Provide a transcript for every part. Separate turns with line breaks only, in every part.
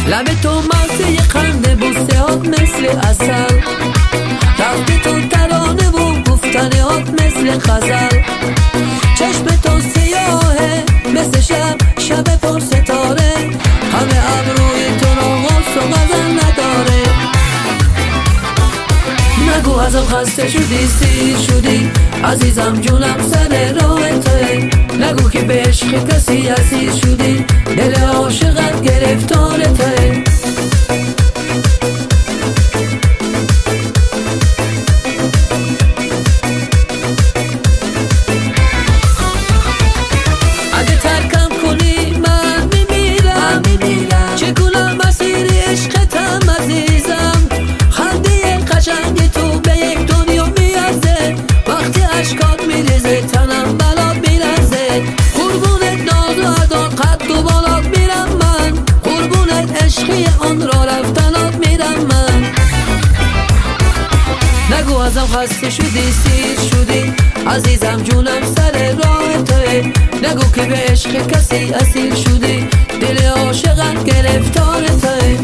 لب تو مغز یه خنده بوسهات مثل عسل، رفت تو ترانه و گفتنهات مثل غزل. چشم تو سیاهه مثل شب پر ستاره، همه ابروی تو ناقص و غزل نداره. نگو ازم خسته شدی سیر شدی عزیزم جونم سر راه توه، نگو که به عشق کسی اسیر شدی دل عاشقت گرفتار توه. اگه ترکم کنی من میمیرم، چگونه مسیر عشقتم عزیزم. خنده قشنگ تو به یک دنیا میارزه، وقتی اشکات میریزه تنم بلات میرزه. قربونت ناز و ادا قد و بالات میرم من، قربونت عشقی آن را رفتنات میرم من. نگو ازم خسته شدی سیر شدی عزیزم جونم سر راه توه، نگو که به عشق کسی اسیر شدی دل عاشقت گرفتار توه.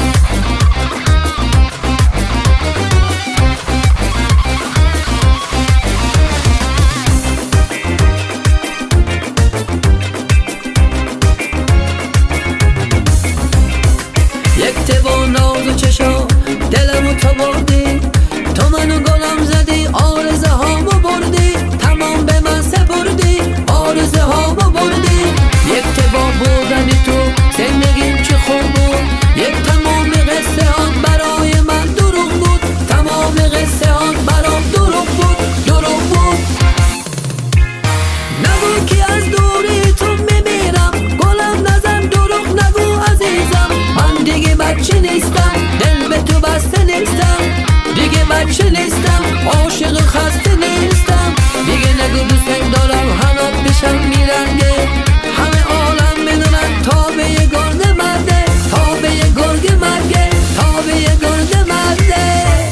یک تبا ناز و چشا دلمو تو بردی، تو منو گلم زدی آرزه هامو بردی، تمام به من سپردی آرزه هامو بردی. یک تبا بودنی تو زندگیم چه خوب بود، یک تمام قصه آن برای من دروغ بود، تمام قصه آن برام دروغ بود، دروغ بود. نگو که از دوری تو میمیرم، گلم نزن دروغ نگو عزیزم. من دیگه بچه نیستم دل به تو بسته نیستم، دیگه بچه نیستم عاشق خسته نیستم. دیگه نگو دوست دارم هنوز پیشم میرنگه، همه عالم میدونن تا به یه گرده مرده، تا به یه گرگ مرگه، تا به یه گرده مرده.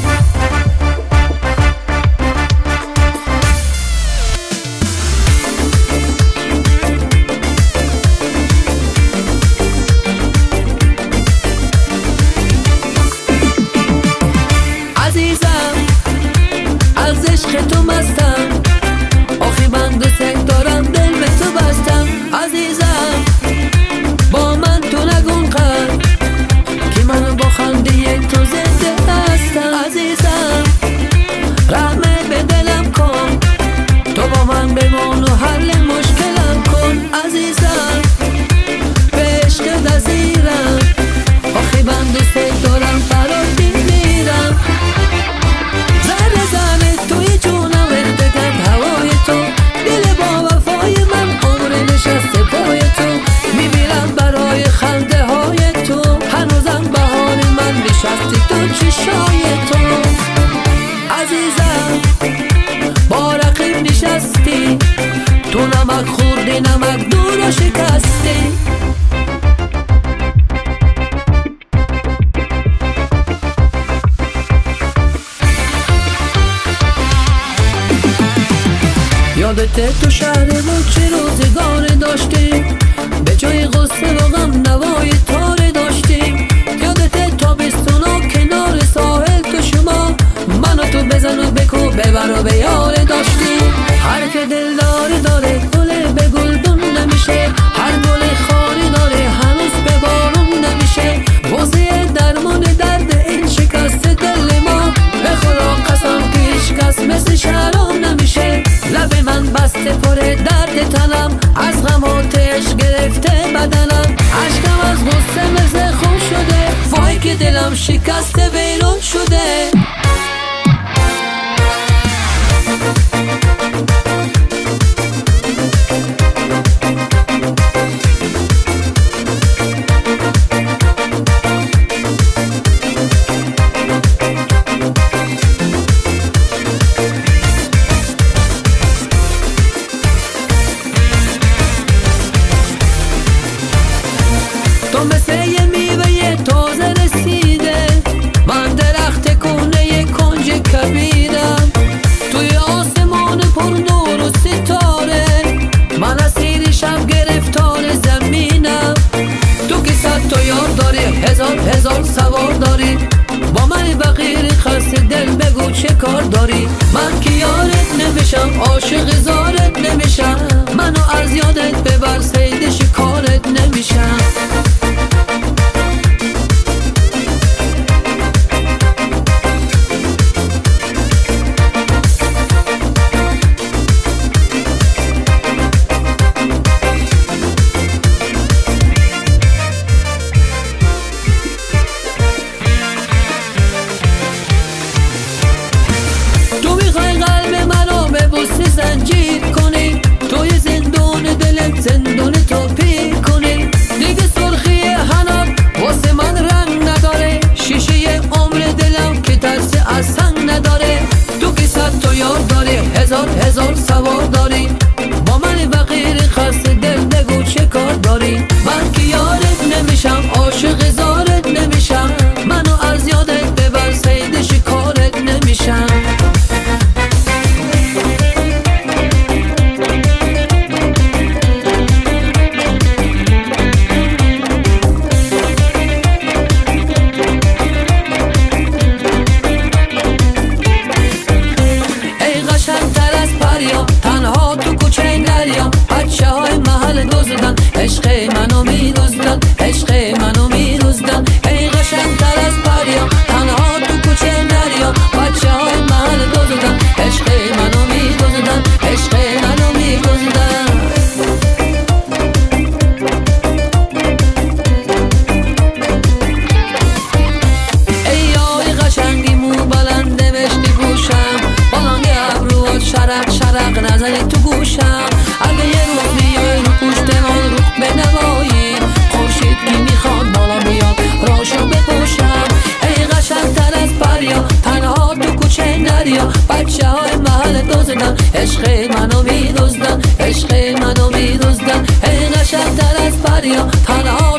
عزیزم از عشق تو مستم، آخی من دوست دارم دل به تو بستم. عزیزم با من تو نگون قد که منو با خنده تو زنده هستم. عزیزم رحمت به دلم کن، تو با من بمان و حل مشکلم کن. عزیزم به عشق دزیرم، آخی من دوست دارم برات میمیرم. ذره ذره توی جونم ریخته کرد هوای تو، دل با وفای من عمر نشسته پای تو. میمیرم برای خنده های تو، هنوزم بهار من نشستی تو چشای تو. عزیزم با رقیب نشستی، تو نمک خوردی نمک دور و شکستی. یادت تو شهر ما چه روزگار داشتیم، به جای غصه و غم نوای تاره داشتیم. یادت تابستونا کنار ساحل تو شما منو تو بزن و بکو ببر و به یاره داشتیم. هر که دلدار داره گل به گلدون نمیشه، هر گل خاری داره هنوز به بارون نمیشه. واسه درمان درد این شکست دل ما به خدا قسم که هیچ کس مثل شهرام نمیشه. لب من بسته پر درد تنم، از غم آتش گرفته بدنم. عشقم از غصه مثل خون شده، وای که دلم شکسته ویرون شده. تو مثل یه میوه تازه رسیده، من درخت کهنه کار داری؟ من که یارت نمیشم، عاشق زارت نمیشم، منو از یادت ببر صید شکارت نمیشم. زنجیر کنی توی زندون دلت، زندون تو پیر کنی. دیگه سرخی حناب واسه من رنگ نداره، شیشه عمر دلم که ترس از سنگ نداره. تو که صد تا یار داری، هزار سوار داری، با من فقیر خسته دل بگو چه کار داری؟ من که یارت نمیشم، عاشق زارت نمیشم، منو از یادت ببر صید شکارت نمیشم. تنها تو کوچه دریا بچه های محل دزدن، عشق منو میدزدن، عشق منو میدزدن. ای قشنگتر از پریا تنها تو کوچه دریا بچه های محل دزدن، عشق منو میدزدن، عشق منو میدزدن. ای آی قشنگی مو بلند مشتی گوشم، بالانگ ابروات شرق نزنی تو گوشم. اگه یه روز بیای رو پشت من رو بنوایی، خورشید کی میخواد بالا بیاد راشو بپوشم. ای قشنگتر از پریا تنها تو کوچه دریا بچه های محل دزدن، عشق منو میدزدن، عشق منو میدزدن. ای قشنگتر از پریا تنها